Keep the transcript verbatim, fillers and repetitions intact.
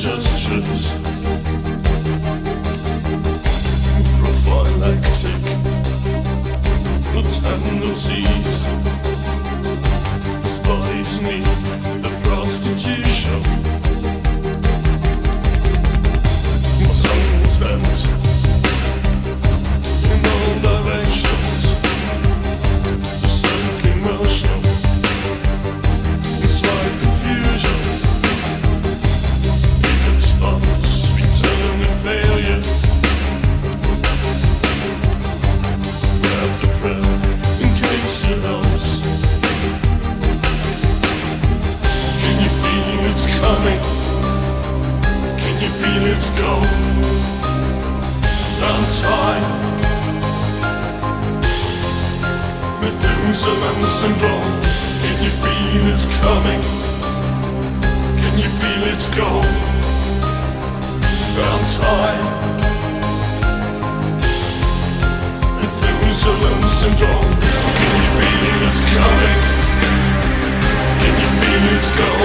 gestures, prophylactic tendencies. His body's need the prostitution. Tongues bent in all directions. The circling motion, slight confusion. Vivid spots, returning failure. Breath to breath, in case you're lost. Can you feel it's coming? Can you feel it's gone? Time. Methuselah syndrome. Can you feel it's coming? Can you feel it's gone? Round time. Methuselah syndrome. Can you feel it's coming? Can you feel it's gone?